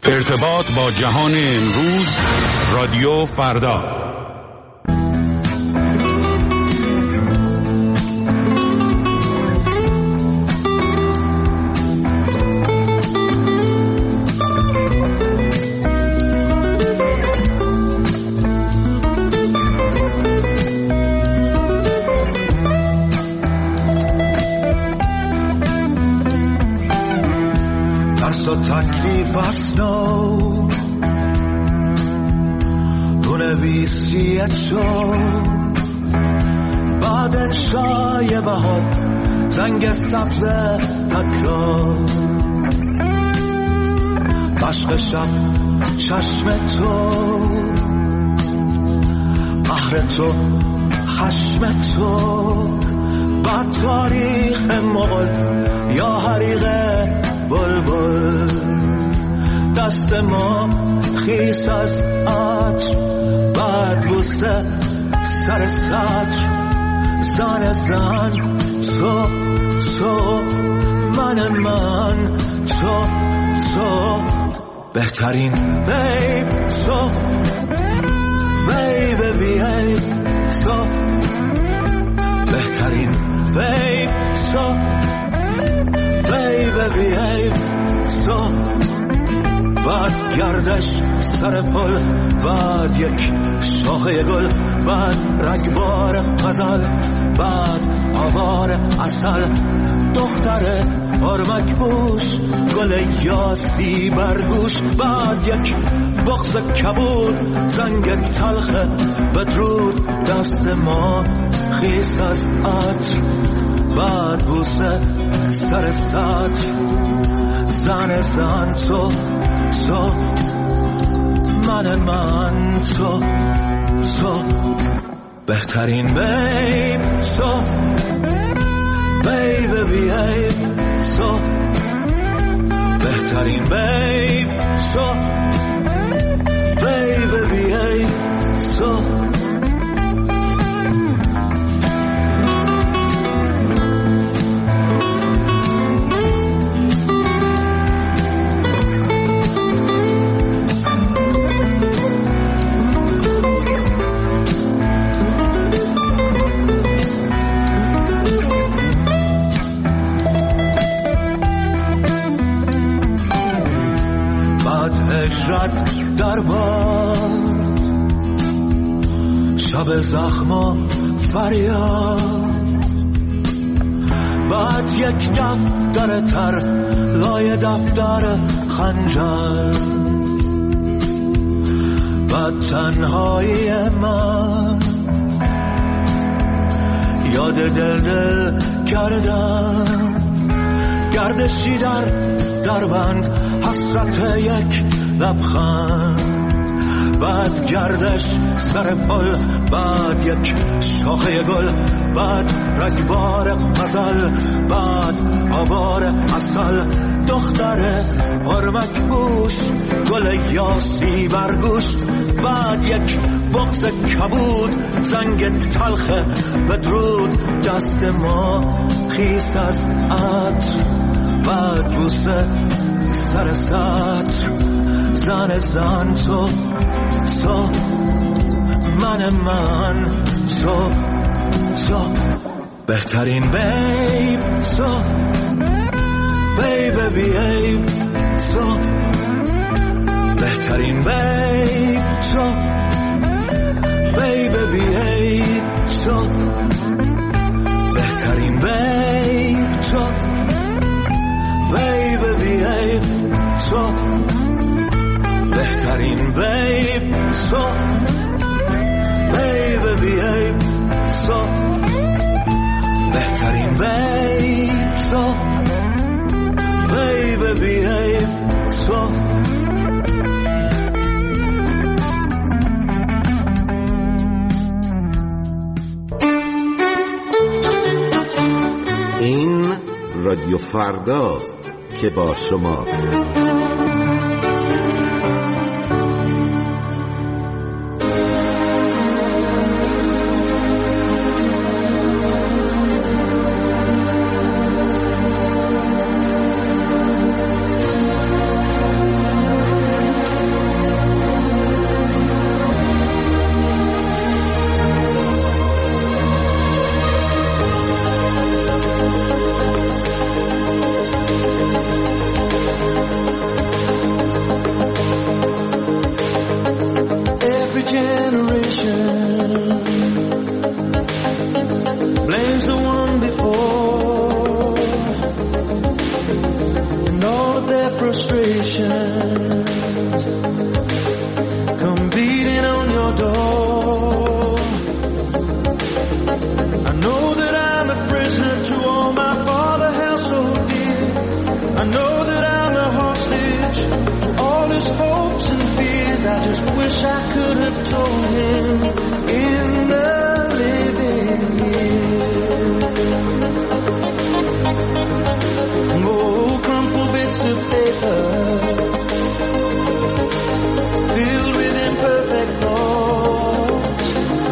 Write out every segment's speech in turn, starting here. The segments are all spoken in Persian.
ارتباط با جهان امروز، رادیو فردا. تکلیف اسنو بنویسی تو بعد انشای بهار زنگ سبز تکرار عشق شب چشم تو قهر تو خشم تو بعد تاریخ مغل یا حریق بلبل دست ما خیس از عطر بعد بوسه سر سطر زن تو من تو بهترین بیب تو بیب بیب تو بهترین بیب تو بیب بیب تو بعد گردش سر پل بعد یک شاخه گل بعد رگبار غزل بعد آوار عسل دختر آرمک بوش گل یاسی برگوش بعد یک بغض کبود زنگ تلخ بدرود دست ما خیس از عطر بعد بوسه سر سطر زن تو من تو بهترین بیب تو بیب بیب تو بهترین بیب تو بیب بیب تو در باد شب زخم و فریاد بعد یک دفتر تر لای دفتر خنجر بعد تنهایی من یاد دل کردم گردشی در بند حسرت یک لبخند بعد گردش سر پل بعد یک شاخه گل بعد رگبار غزل بعد آوار عسل دختر آرمک بوش گل یاسی برگوش بعد یک بغض کبود زنگ تلخ بدرود دست ما خیس از عطر بعد بوسه سر سطر زن تو من تو بهترین بیب تو بیب بیب تو بهترین بیب تو بیب بیب تو بهترین بیب تو بیب بیب تو بهترین بیب تو بیب بیب تو بهترین بیب تو بیب بیب تو این رادیو فرداست که با شماست. generation blames the one before, and all of their frustrations come beating on your door. I know that I'm a prisoner to all my father held so dear. I know that I'm a hostage to all his hopes and fears. I just wish I could have told him in the living years. Oh, crumpled bits of paper filled with imperfect thoughts,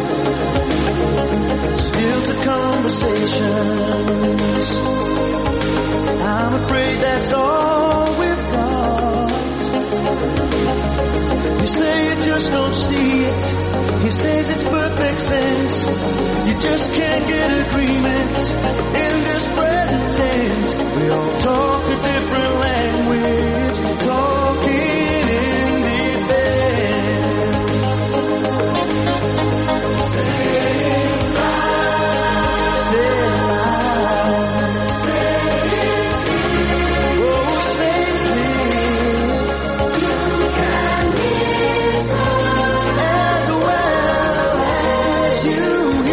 stilted conversations. I'm afraid that's all we've got. You say you just don't see it. He says it's perfect sense. You just can't get agreement in this present tense. We all talk a different language, talking in defense. Say it loud, say it loud, say it clear. Oh, say it clear. You can listen as well as you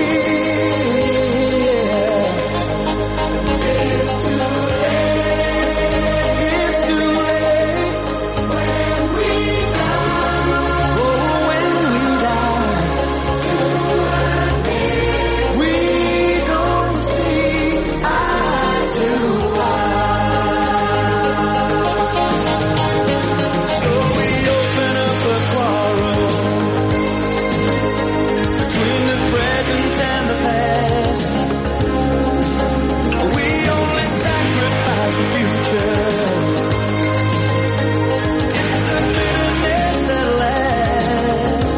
hear. It's too late. It's too late when we die. Oh, when we die. We don't see eye to eye. So we open up a quarrel between the present and the past. We only sacrifice the future. It's the bitterness that lasts.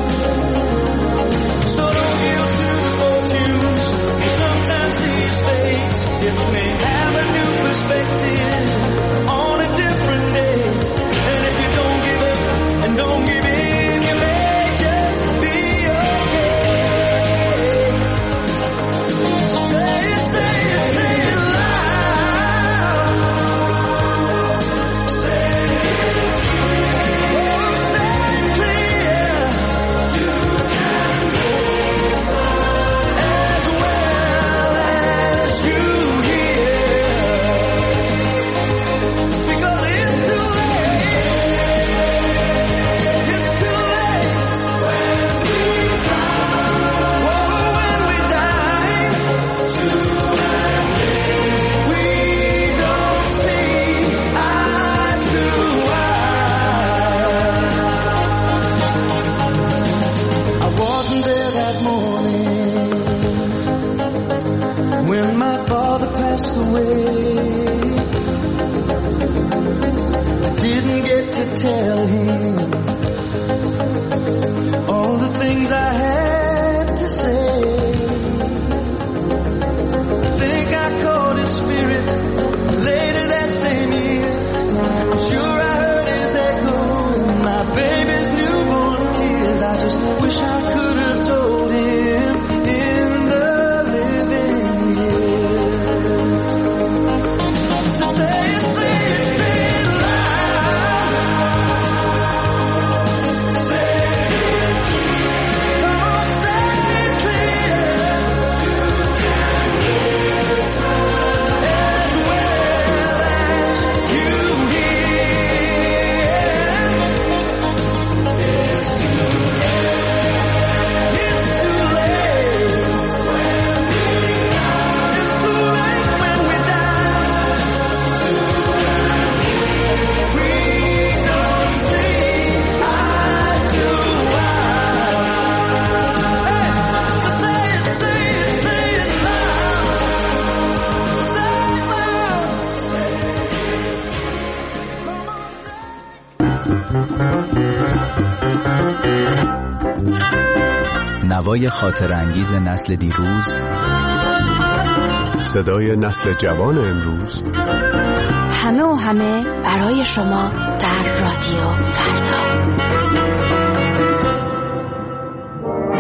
So don't yield to the fortunes you sometimes see his face. It may have a new perspective on a different day. And if you don't give up and don't give in, you may just be okay. Say it, say it, say it loud. Say it clear. You can listen as well as you hear. Because it's too late. It's too late when we die. Oh, when we die. We don't see eye to eye. I wasn't there that morning when my father passed away. I didn't get to tell him all the things I had to say. I think I caught his spirit later that same year. I'm sure I heard his echo in my baby's newborn tears. I just wish I could have told him in the living years. So say it, say it, say it loud. Say it, oh, say it clear. You can listen as well as you hear. It's too late. It's too late when we die. It's too late when we die. We don't see eye to eye. Hey, so say it, say it, say it loud. Say it loud. Say it. Come on, say it. نوای خاطر انگیز نسل دیروز، صدای نسل جوان امروز، همه و همه برای شما در رادیو فردا.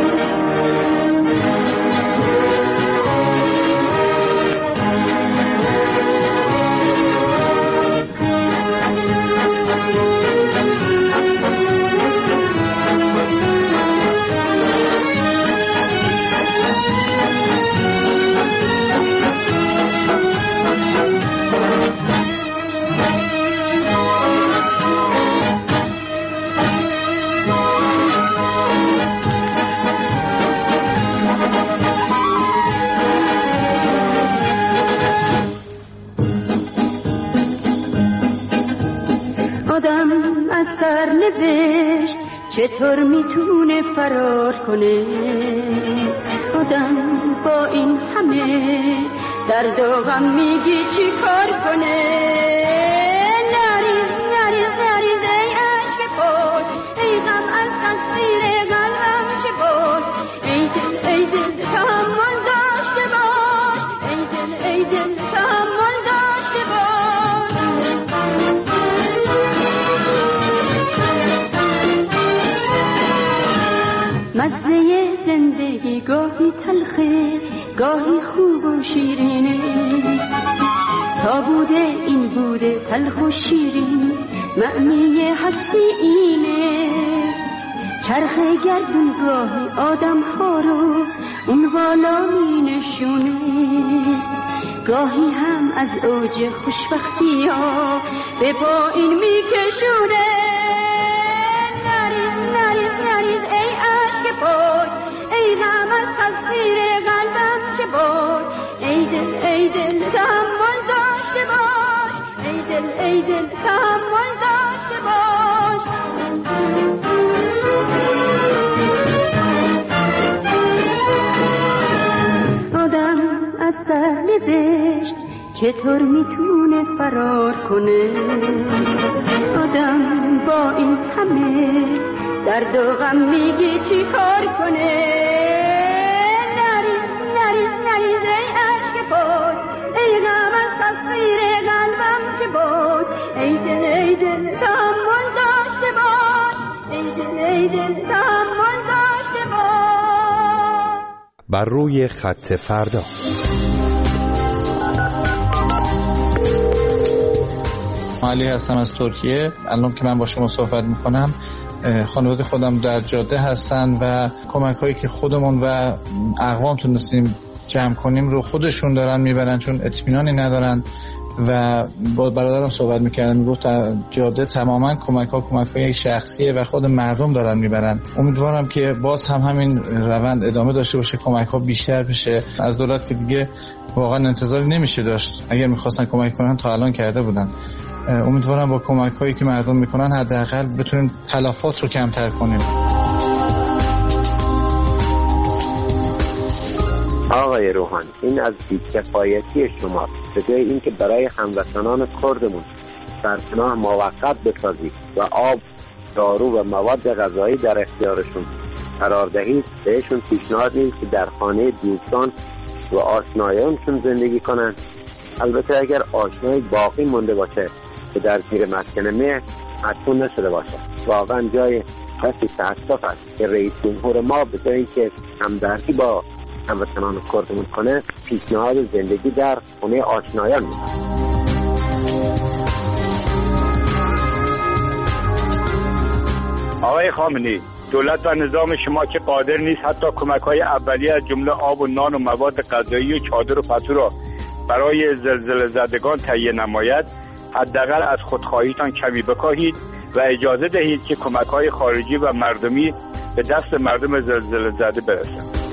آدم از سرنوشت چطور میتونه فرار کنه؟ آدم با این همه درد و غم میگی چی کار کنه؟ نریز نریز نریز ای عشق بود، ای غم از تصویر قلبم چه بود؟ ای دل تحمل داشته باش، ای دل تحمل داشته باش. مزه زندگی گاهی تلخه گاهی خوب و شیرینه، تا بوده این بوده تلخ و شیرین، معنی هستی اینه. چرخ گردون گاهی آدم ها رو اون بالا می نشونه، گاهی هم از اوج خوشبختی ها به پایین می کشونه. نریز نریز نریز ای عشق بود، ای غم از تصویر قلبم چه بود؟ ای دل تحمل داشته باش، ای دل تحمل داشته باش. آدم از سرنوشت چطور میتونه فرار کنه؟ آدم با این همه درد و غم میگی چی کار کنه؟ نریز نریز نریز ای عشق بود، ای غم از تصویر قلبم چه بود؟ ای دل تحمل داشته باش، ای دل تحمل داشته باش. بر روی خط فردا. علی هستم از ترکیه. الان که من با شما صحبت میکنم خانواده خودم در جاده هستن و کمک هایی که خودمون و اقوام تونستیم جمع کنیم رو خودشون دارن میبرن، چون اطمینانی ندارن. و با برادرم صحبت میکردم، میگفت جاده تماما کمک های شخصیه و خود مردم دارن میبرن. امیدوارم که باز هم همین روند ادامه داشته باشه، کمک ها بیشتر بشه. از دولت که دیگه واقعا انتظاری نمیشه داشت، اگر میخواستن کمک کنن تا الان کرده بودن. امیدوارم با کمک هایی که مردم میکنن حداقل بتونیم تلفات رو کمتر کنیم. آقای روحانی، این از بی‌کفایتی شماست. به جای اینکه برای هموطنان کردمون سرپناه موقت بسازید و آب، دارو و مواد غذایی در اختیارشون قرار دهید، بهشون پیشنهاد میدید که در خانه دوستان و آشنایانشون زندگی کنن. البته اگر آشنایی باقی مونده باشه که در زیر مسکن مهر مدفون نشده باشه. واقعا جای بسی تأسف است که رئیس جمهور ما به جای اینکه همدردی با هموطنان کردمون کنه، پیشنهاد زندگی در خونه آشنایان میده. آقای خامنه‌ای، دولت و نظام شما که قادر نیست حتی کمک‌های اولیه از جمله آب و نان و مواد غذایی و چادر و پتو را برای زلزله زدگان تهیه نماید، حداقل از خودخواهیتان کمی بکاهید و اجازه دهید که کمک‌های خارجی و مردمی به دست مردم زلزله زده برسند.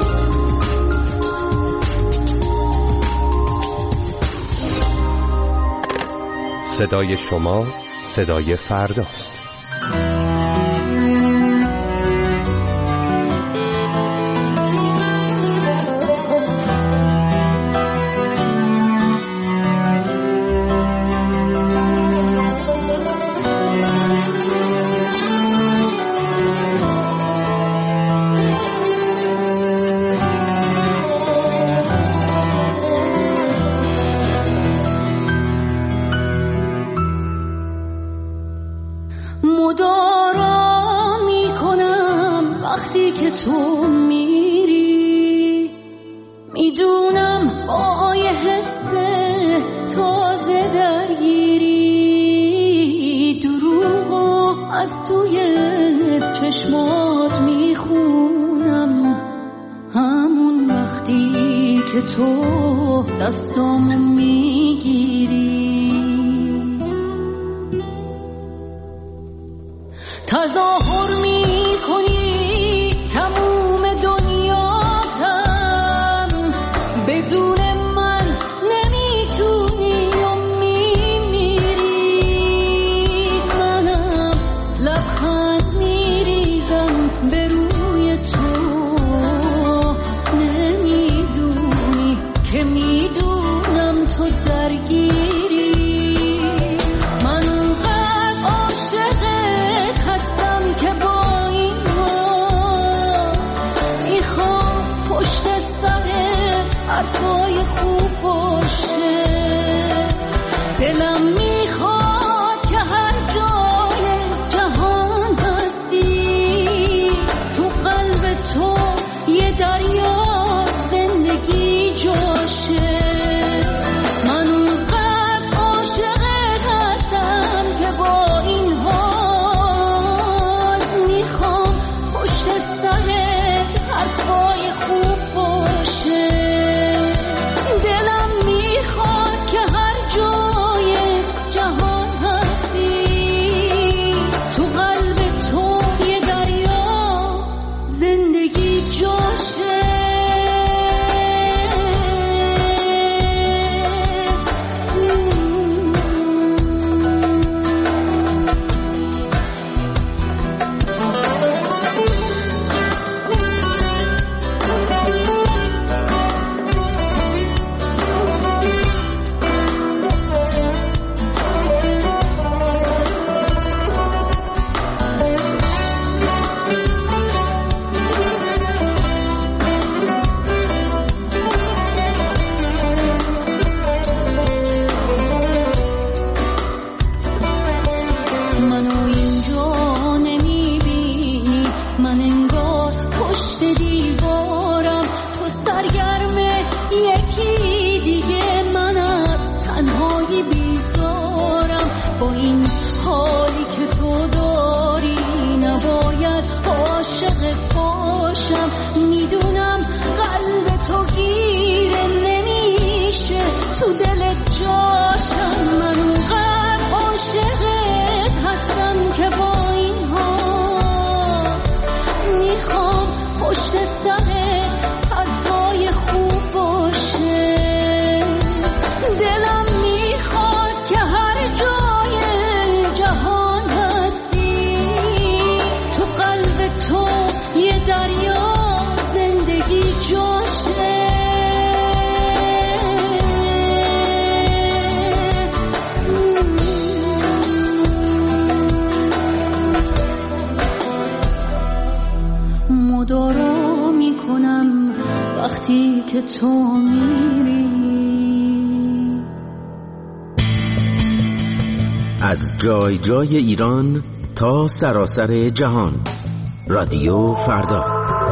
صدای شما صدای فرداست. تو میری، میدونم با یه حس تازه درگیری، دروغو از توی چشمات میخونم، همون وقتی که تو دستامو میگیری، تظاهر میکنی تموم دنیاتم، بدون من نمیتونی و میمیری، باشم. میدونم قلب تو گیره نمیشه تو دل جاشم. من اونقدر عاشقت هستم که با این حال میخوام پشت سرت حرفای خوب باشه. دلم میخواد که هر جای جهان هستی تو قلب تو یه دریا زندگی جاشه. مدارا میکنم وقتی که تو میری. از جای جای ایران تا سراسر جهان، رادیو فردا.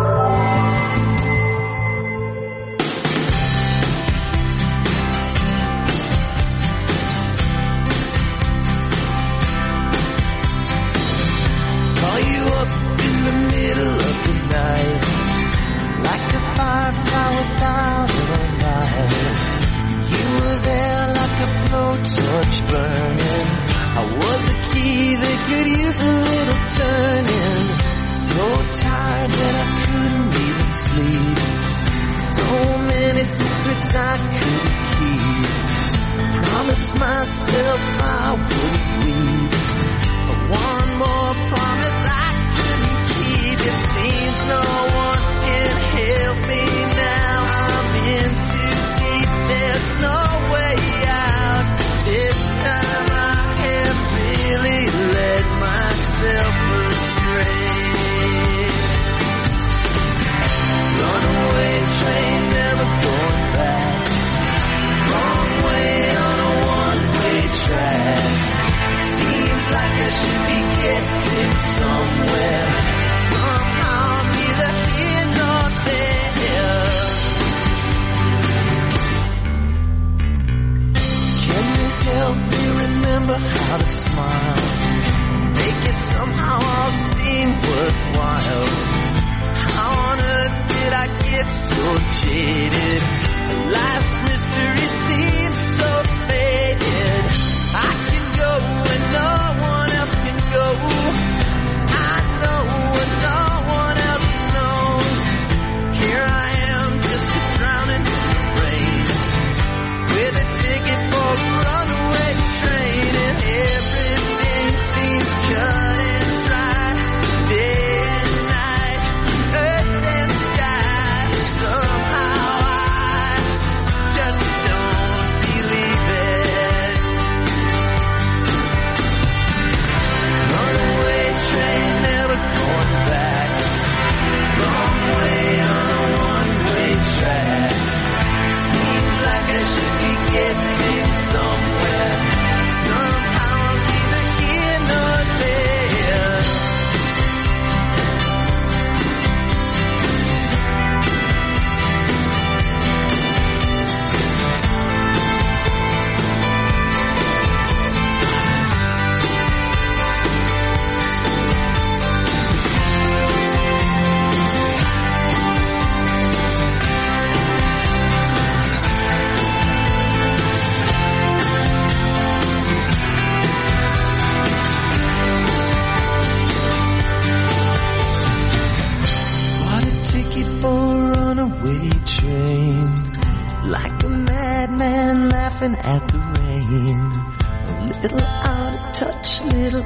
At the rain, a little out of touch, little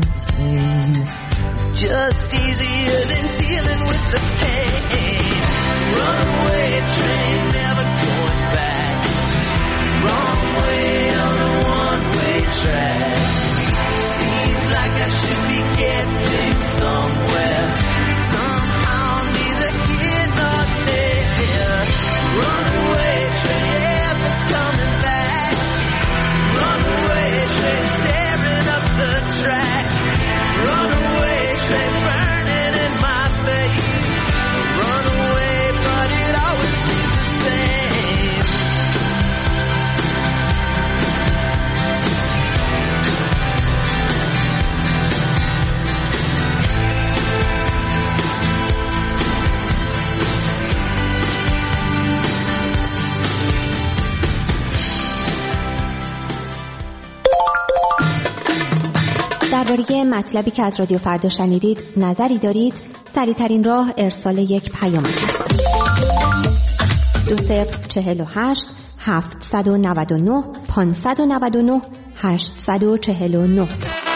insane. It's just easier than dealing with the pain. Runaway train, never going back. Wrong way on a one-way track. Seems like I should be getting somewhere. Somehow neither here nor there. Runaway train, never coming back. Runaway train tearing up the track. Runaway train burning in my face. Runaway, but it always seems the same. درباره مطلبی که از رادیو فردا شنیدید نظری دارید؟ سریع‌ترین راه ارسال یک پیام است. 2048 799 599 849.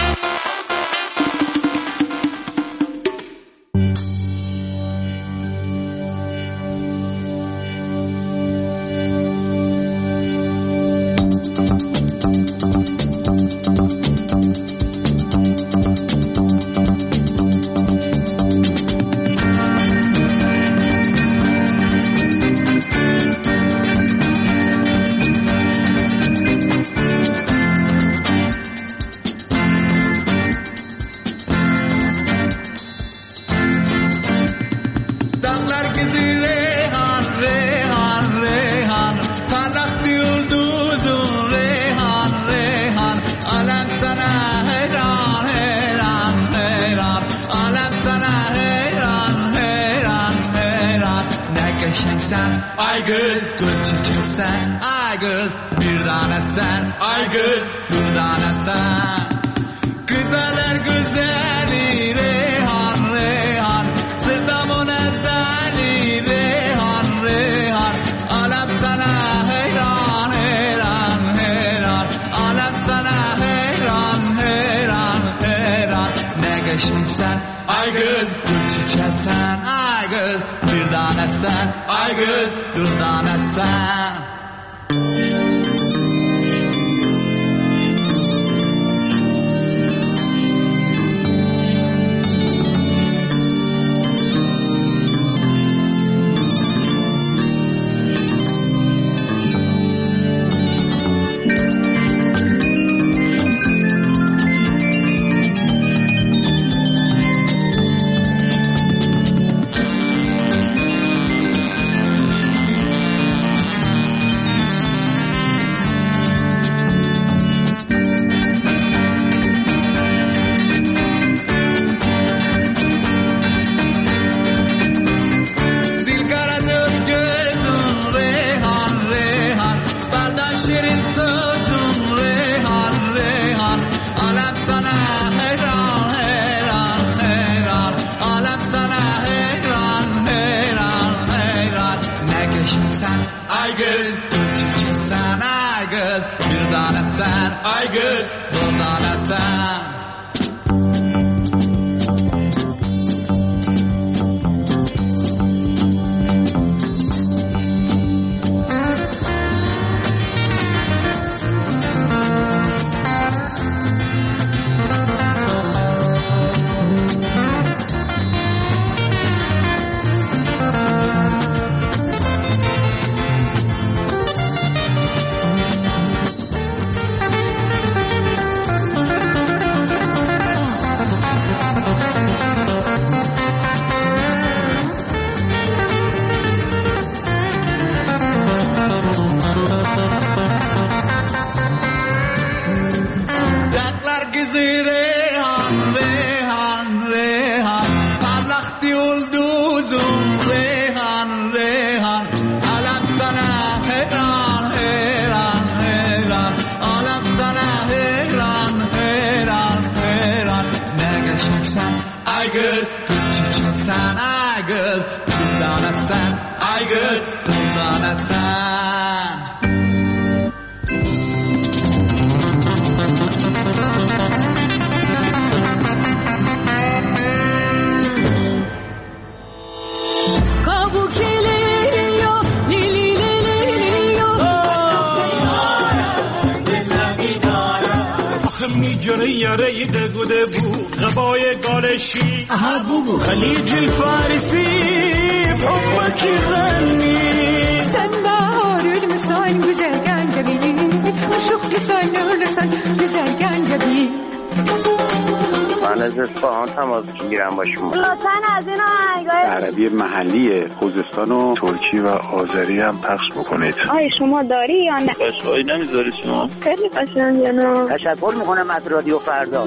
خليج الفارسي بحبك يغني سنبار المسان güzelgen جميل عشق لسان لسان güzelgen جميل من از اصفهان تماس میگیرم با شما. لطفاً از این آهنگای عربی محلی خوزستان و ترکی و آذری هم پخش بکنید. آیا شما داری یا نه؟ قشنگی نمیذاری شما؟ خیلی قشنگه نه. تشکر میکنم از رادیو فردا.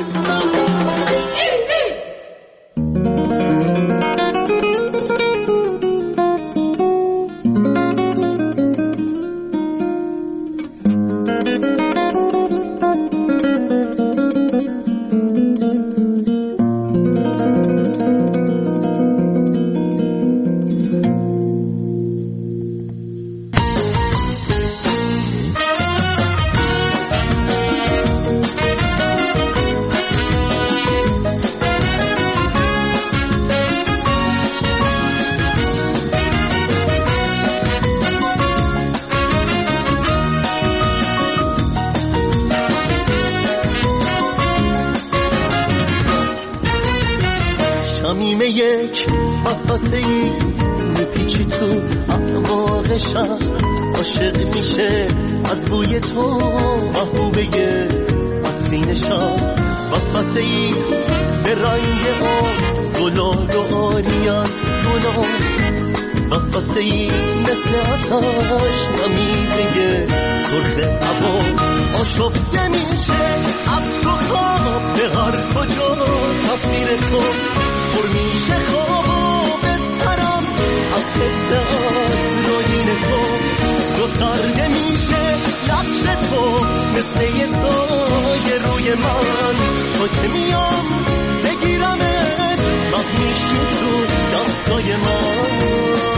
صمیمه یک وسوسه‌ای میپیچی تو اعماق شهر، عاشق میشه از بوی تو محبوبه عطرین شهر، وسوسه‌ای به رنگ آن زلال و آریان گلان، وسوسه‌ای مثل آتش نمیده سرخ عبا، آشفته میشه از تو خواب به هر کجا تصویر تو پر میشه خواب بسترم از حس آسراین تو، گسترده میشه نقش تو مثل یه سایه روی من، تو که میام بگیرمت مخمیشی تو دستای من.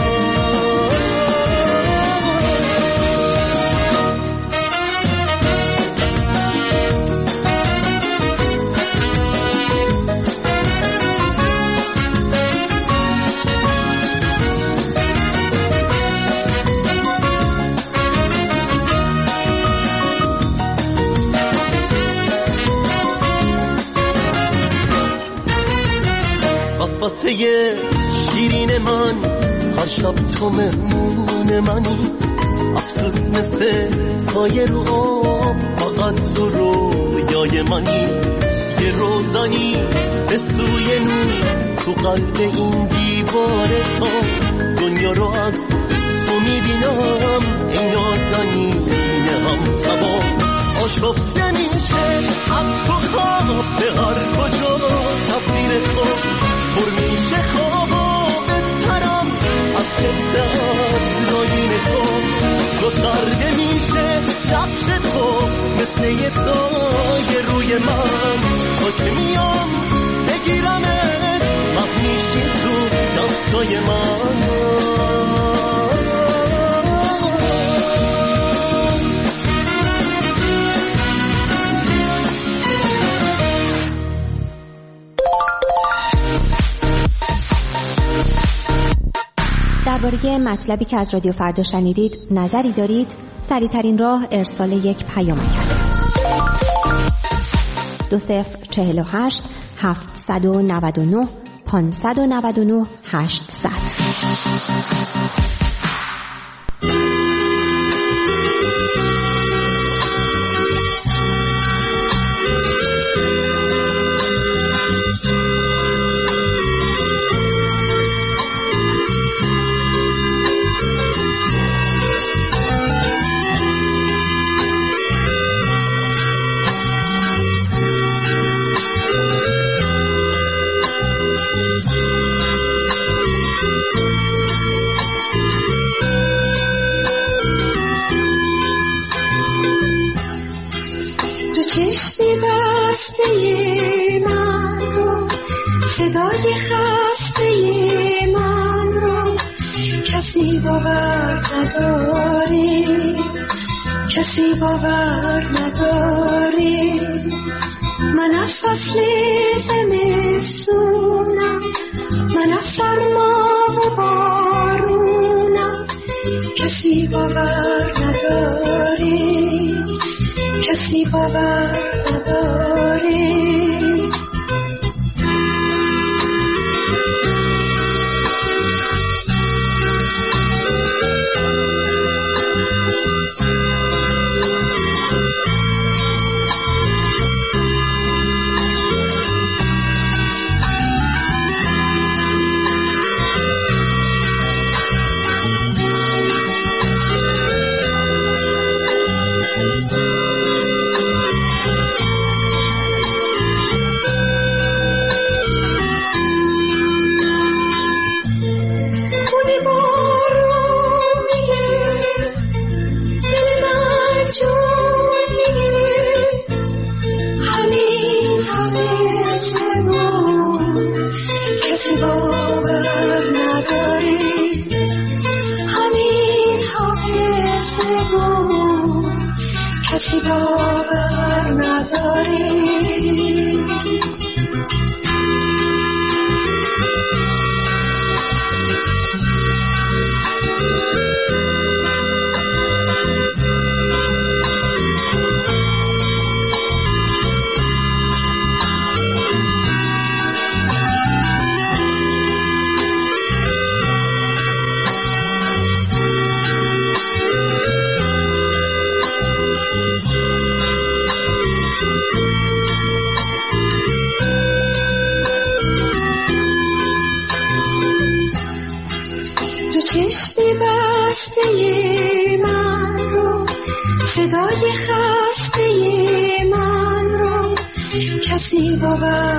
واسه شیرین من هر شب تو مهمون منی، افسوس مثل سایه رو آب فقط تو رویای منی، یه روزانی به سوی نور تو قلب این دیوار تو، دنیا رو از تو میبینم ای نازنین هم تمام، آشفته میشه از تو خواب به هر کجا تصویر تو پر میشه خوابا بسترم از حس آسراین تو، گسترده میشه نقش تو مثل یه سایه روی من، تو که میام بگیرمت مخمیشی تو دستای من. درباره مطلبی که از رادیو فردا شنیدید نظری دارید؟ سریع‌ترین راه ارسال یک پیامک است. 2048 799 599 800. کسی باور نداری، من از فصل زمستونم، من از سرما و بارونم، کسی باور نداری، کسی باور نداری.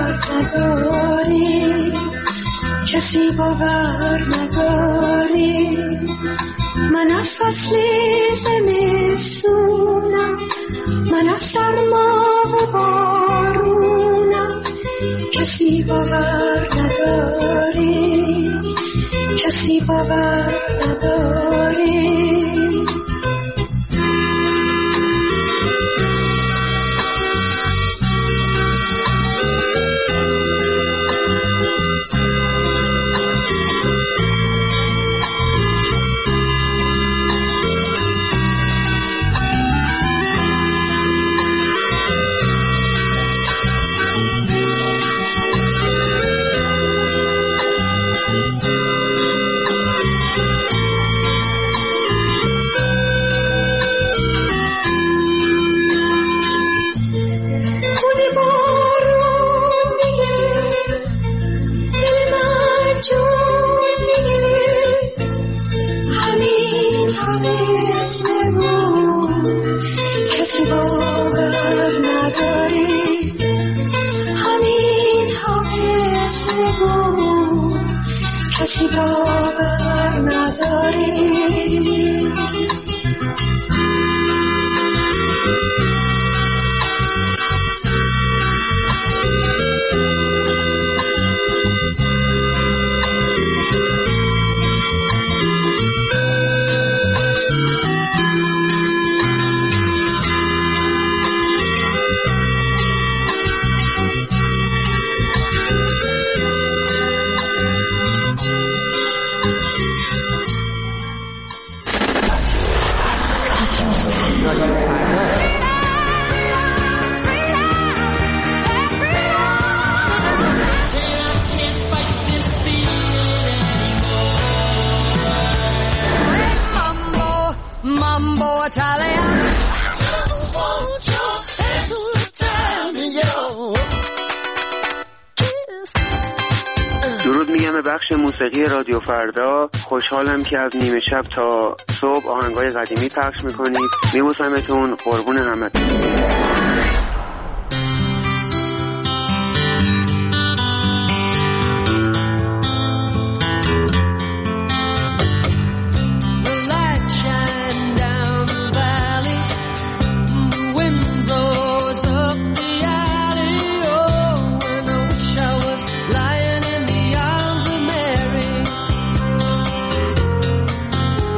نداری، کسی باور نداری. من از فصل زمستونم، من از سرما و بارونم، کسی باور نداری، کسی باور نداری. درود میگم به بخش موسیقی رادیو فردا. خوشحالم که از نیمه شب تا صبح آهنگای قدیمی پخش میکنید. میبوسمتون، قربون همتون.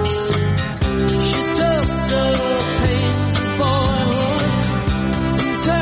Turn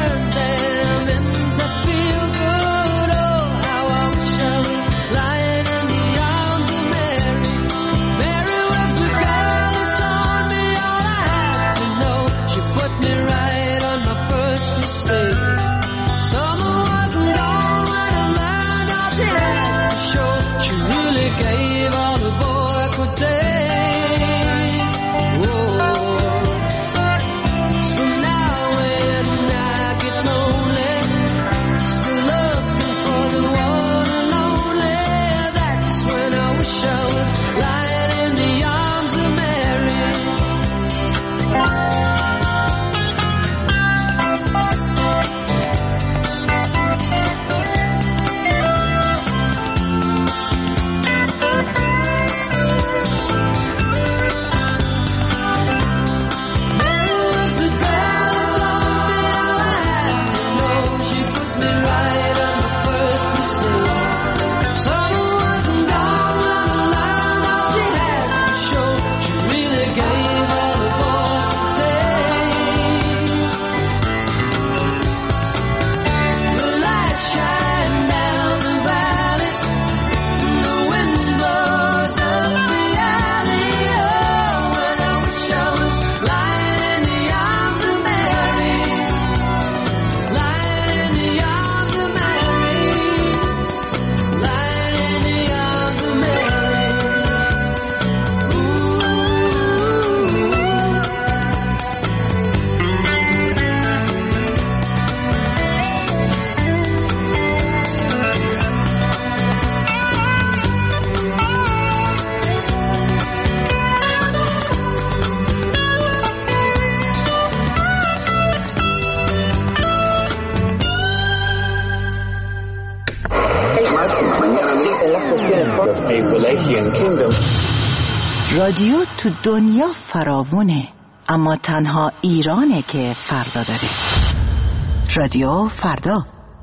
رادیو تو دنیا فراوونه، اما تنها ایرانه که فردا داره. رادیو فردا.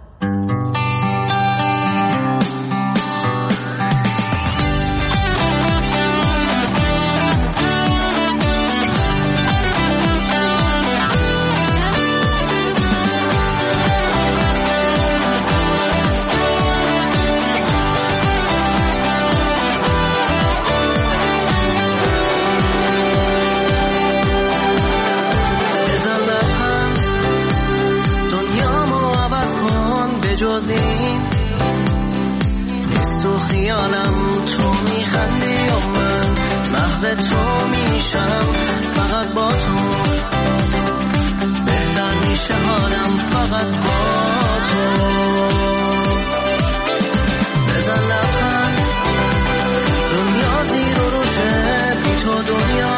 نیست تو خیالم، تو میخندی و من محو تو میشم. فقط با تو بهتر میشه حالم، فقط با تو. بزن لبخند، دنیا زیر و روشه، بی تو دنیا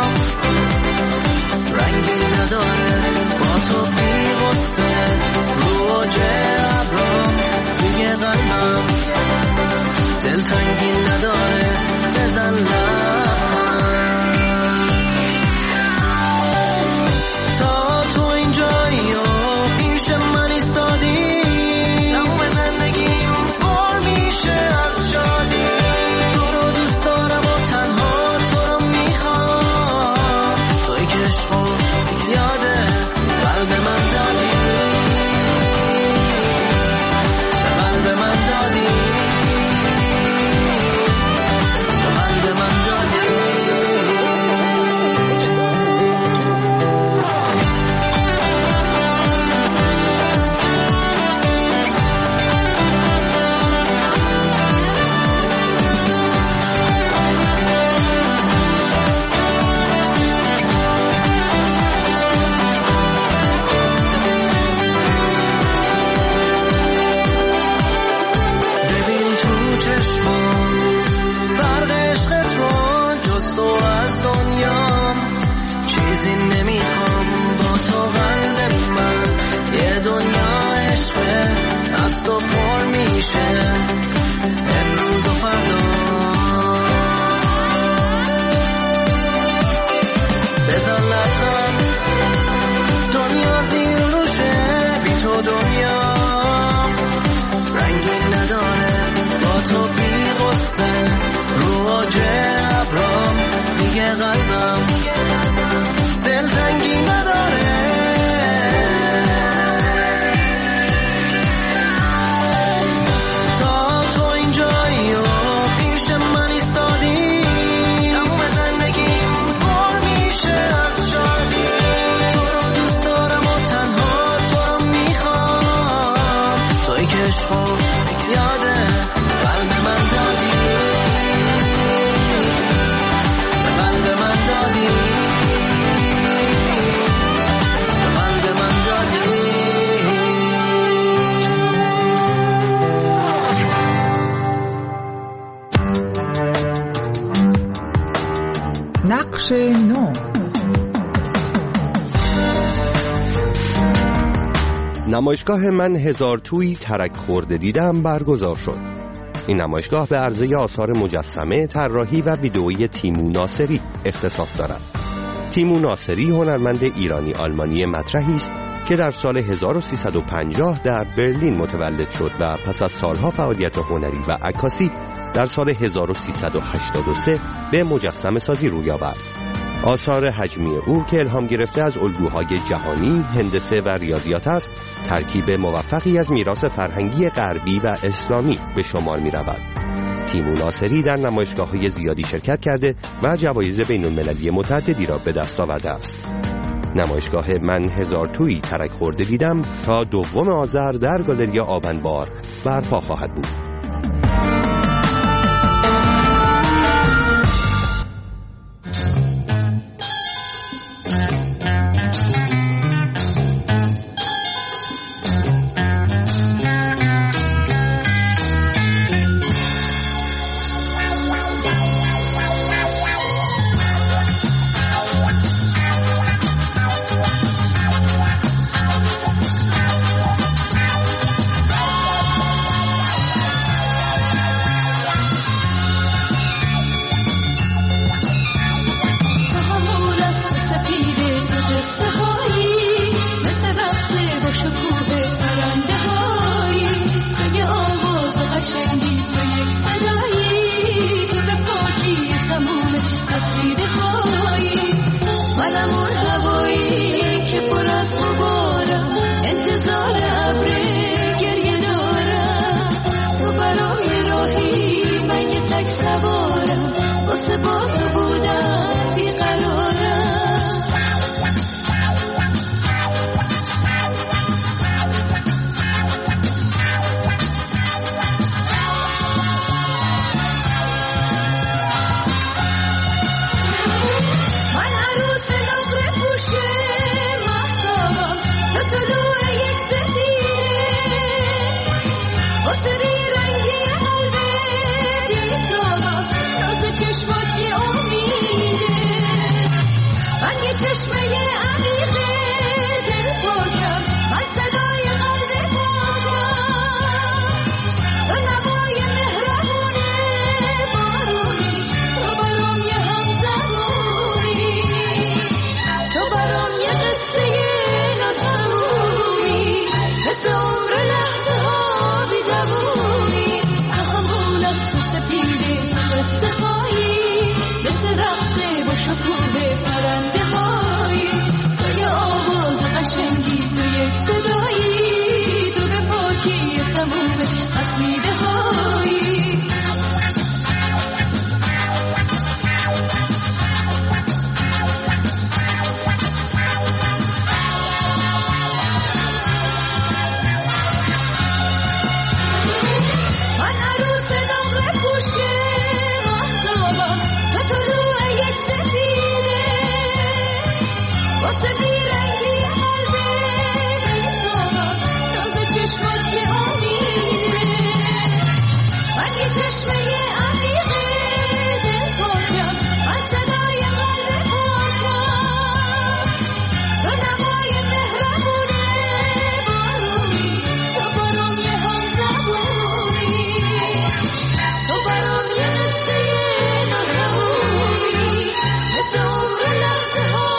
رنگی نداره. با تو بی غصه رو اوجه ابرام دیگه قلبم دلتنگی نداره. بزن لبخند تا تو اینجایی و پیش من ایستادی. تموم زندگیم پر میشه از شادی. تو رو دوست دارم و تنها تو رو میخوام. توی که عشقو یاده قلب من دادی، قلب من دادی، قلب من دادی. امروز و فردا بزن لبخند، دنیا زیر روشه، بی تو دنیا رنگی نداره. با تو بی غصه رو اوجه ابرام دیگه قلبم دلتنگی نداره. یاده قلب من دادی، قلب من دادی، قلب من دادی. نقش نو. نمایشگاه من هزار تویی ترک خورده دیدم برگزار شد. این نمایشگاه به عرضه آثار مجسمه، طراحی و ویدئویی تیمور ناصری اختصاص دارد. تیمور ناصری هنرمند ایرانی آلمانی مطرحی است که در سال 1350 در برلین متولد شد و پس از سالها فعالیت هنری و عکاسی در سال 1383 به مجسمه سازی روی آورد. آثار حجمی او که الهام گرفته از الگوهای جهانی، هندسه و ریاضیات است، ترکیب موفقی از میراث فرهنگی غربی و اسلامی به شمار می رود. تیمور ناصری در نمایشگاه‌های زیادی شرکت کرده و جوایز بین‌المللی متعددی را به دست آورده است. نمایشگاه من هزار تویی ترک خورده دیدم تا 2 آذر در گالری آبنبار برپا خواهد بود. قشنگی تو یک صدایی تو به پاکی تموم قصیده هایی منم اون هوایی که پر از غبارم انتظار ابر گریه دارم تو برای راهی من یه تک سوارم واسه با تو بودم بیقرارم طلوع یک سفیره واسه بیرنگی قلبه بیتابم ناز چشمات یه امیده من یه چشمه عمیقه دل پاکم من صدای قلب پاکم تو نوای مهربونه بارونی تو برام یه همزبونی تو برام یه قصه مثل عمر لحظه ها بی دوونی همون از تو سپیده قصه هایی مثل رقصه با شکوه پرنده هایی تو یه آواز قشنگی تو یک صدایی تو به پاکی تموم قصیده هایی واسه بیرنگی قلبه بیتابم ناز چشمات یه امیده من یه چشمه عمیقه دل پاکم من صدای قلب پاکم تو نوای مهربونه بارونی تو برام یه همزبونی تو برام یه قصه ناتمومی مثل عمر لحظه ها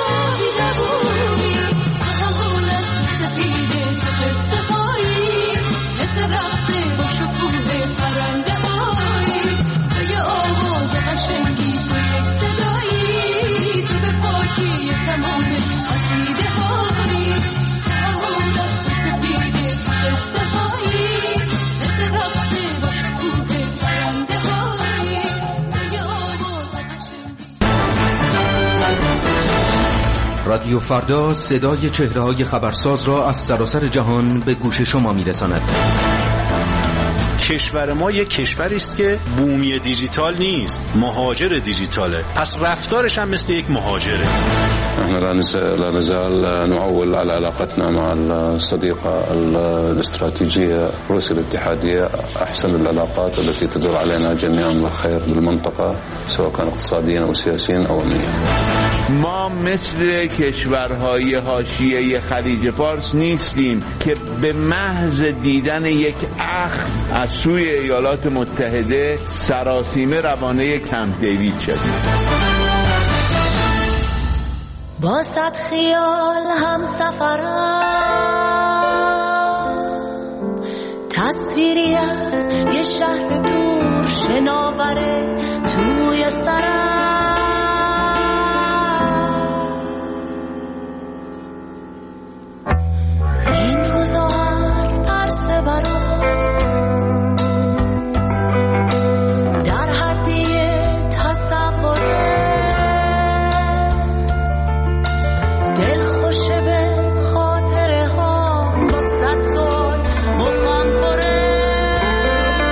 رادیو فردا صدای چهره‌های خبرساز را از سراسر جهان به گوش شما می‌رساند. کشور ما یک کشوری است که بومی دیجیتال نیست، مهاجر دیجیتاله. پس رفتارش هم مثل یک مهاجره. نحن لا نزال نعول على علاقتنا مع الصديقة الاستراتيجية روسيا الاتحادية أحسن العلاقات التي تدور علينا جميعا بالخير بالمنطقة سواء كان اقتصاديا أو سياسيا أو أمنيا. ما مثل کشورهای حاشیه خلیج فارس نیستیم که به محض دیدن یک اخ از سوی ایالات متحده سراسیمه روانه کمپ دیوید شدیم. با صد خیال هم سفرم تصویری از یه شهر دور شناوره توی سرم این روزا هر عرصه برام در حدی تصوره دل خوشه به خاطره ها با صد سال مخم پره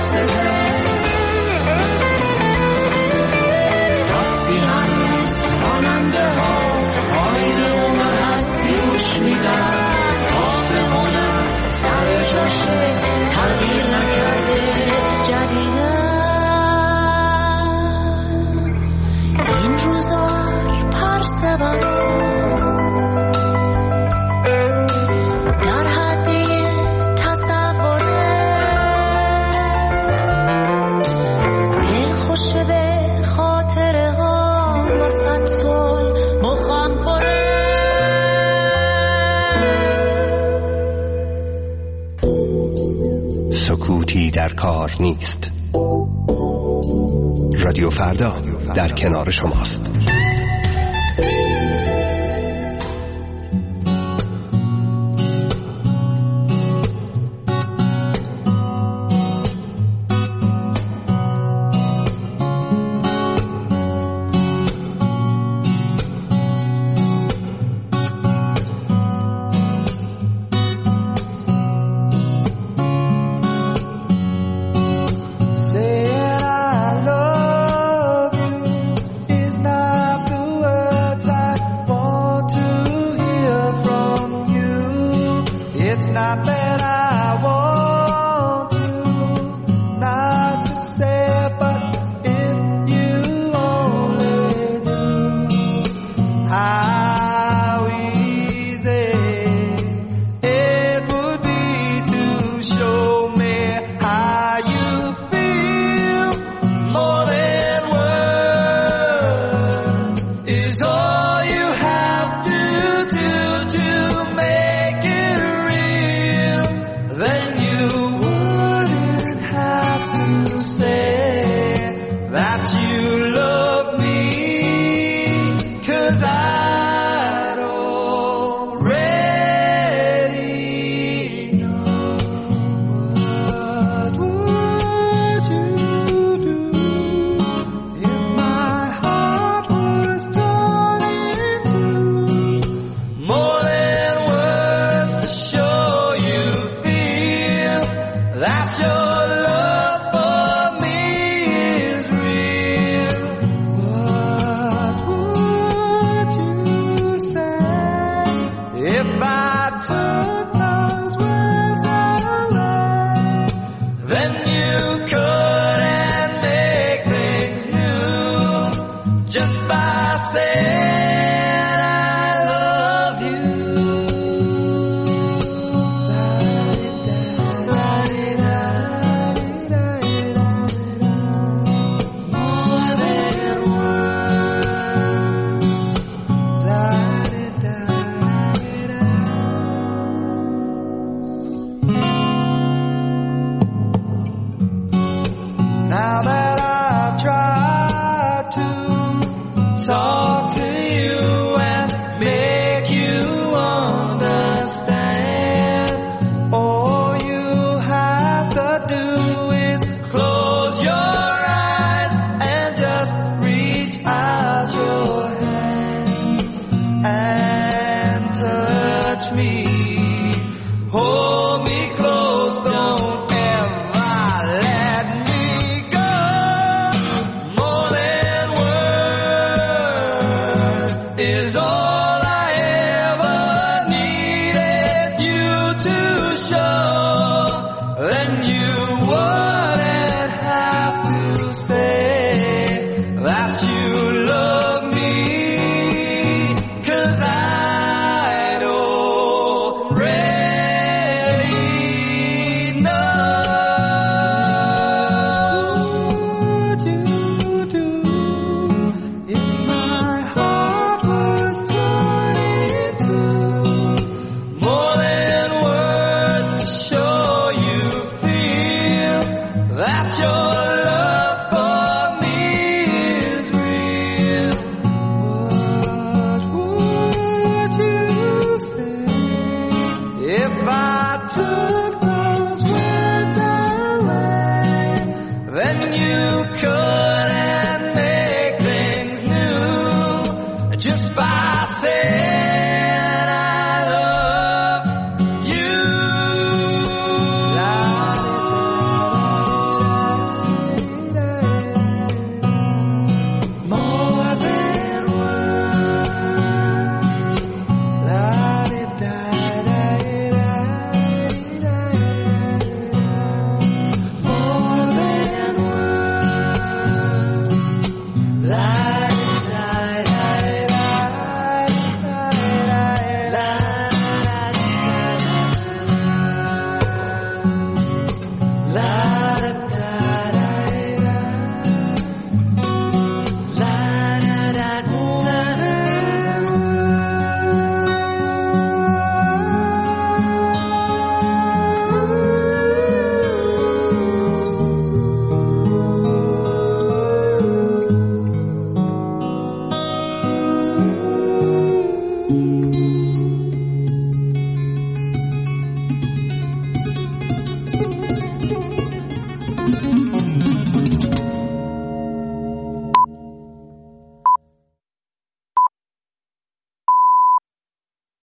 دسته راستی هنوز راننده ها آینه من هستی گوش میدن آسمونه سر جاشه تغییر نکرده جدیدن این روزار پرسه برام در حدی تصوره دل خوشه به خاطره ها با صد سال مخم پره سکوتی در کار نیست. رادیو فردا در کنار شماست. It's not bad.